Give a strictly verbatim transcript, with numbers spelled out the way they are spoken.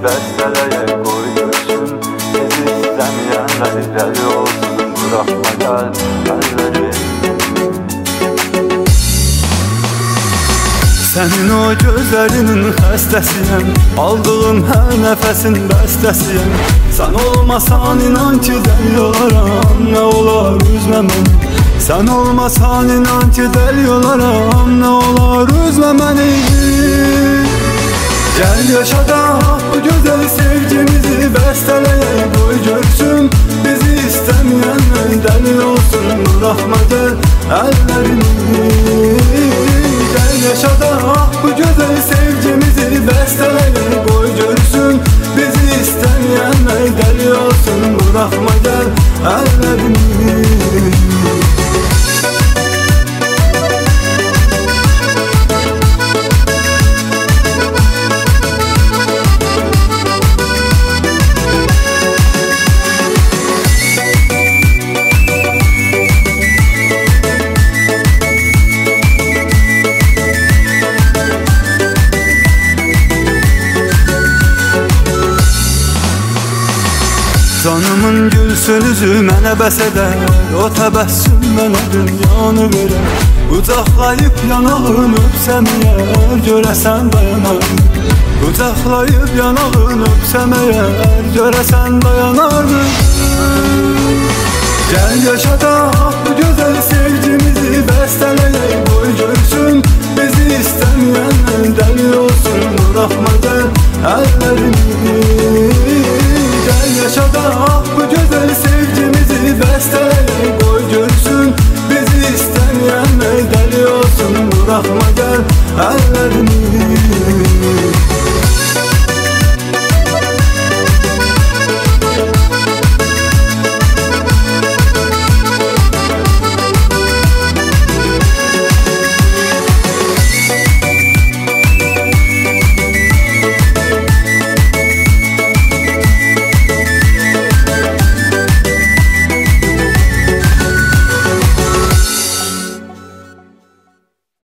besteleye koy görsün. Bizi istemeyenler deli olsun. Bırakma gel elleri. Senin o gözlerinin xəstəsiyəm, aldığım hər nəfəsin bəstəsiyəm. Sən olmasan inan ki dəli olaram, nə olar üzmə məni. Sən olmasan inan ki dəli olaram, nə olar üzmə məni. Gəl yaşadaq bu gözəl sevgimizi, bəstələyək qoy görsün. Bizi istəməyənlər dəli olsun. Bırakma gəl əllərini. Gəl yaşadaq bu gözəl sevgimizi, bəstələyək qoy görsün. Bizi istəməyənlər dəli olsun. Bırakma gəl əllərini. Canımın gülsün üzü mənə bəs edər, o təbəssüm mənə dünyanı verər. Qucaqlayıb yanağını öpsəm əgər, görəsən dayanar. Qucaqlayıb yanağını öpsəm əgər, görəsən dayanar. Gəl yaşadaq bu gözəl sevgimizi, bəstələyək qoy görsün. Bizi istəməyənlər dəli olsun. Bırakma gəl əllərini. Gəl yaşadaq bu gözəl sevgimizi, bəstələyək qoy görsün. Bizi istəməyənlər dəli olsun. Bırakma gəl əllərini.